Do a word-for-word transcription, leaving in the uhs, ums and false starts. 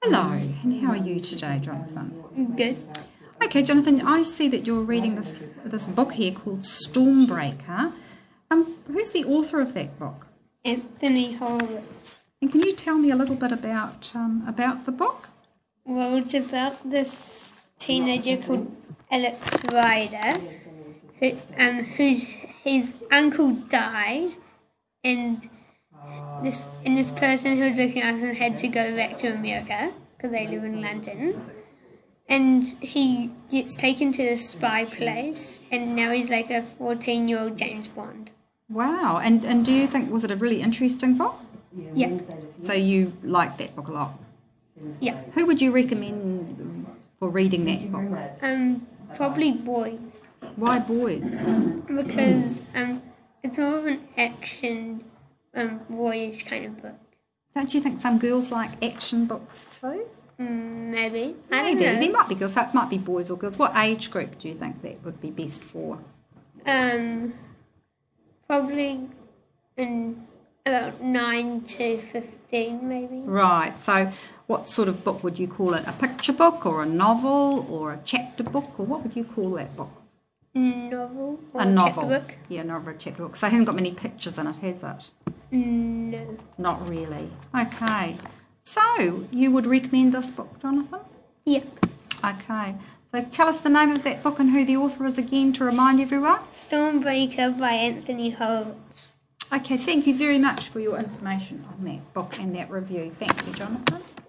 Hello, and how are you today, Jonathan? Good. Okay, Jonathan, I see that you're reading this this book here called Stormbreaker. Um, who's the author of that book? Anthony Horowitz. And can you tell me a little bit about um, about the book? Well, it's about this teenager called Alex Rider, who, um, whose his uncle died, and this and this person who was looking after him had to go back to America because they live in London. And he gets taken to this spy place, and now he's like a fourteen-year-old James Bond. Wow, and, and do you think, was it a really interesting book? Yeah. So you liked that book a lot? Yeah. Who would you recommend for reading that book? Um, probably boys. Why boys? Because um, it's more of an action, um, boyish kind of book. Don't you think some girls like action books too? Mm, maybe. I don't Maybe. know. There might be girls, so it might be boys or girls. What age group do you think that would be best for? Um, probably in about nine to fifteen, maybe. Right, so what sort of book would you call it? A picture book or a novel or a chapter book, or what would you call that book? Novel or A novel. chapter book? Yeah, novel or chapter book. So it hasn't got many pictures in it, has it? No. Not really. Okay. So you would recommend this book, Jonathan? Yep. Okay. So tell us the name of that book and who the author is again to remind everyone. Stormbreaker by Anthony Horowitz. Okay, thank you very much for your information on that book and that review. Thank you, Jonathan.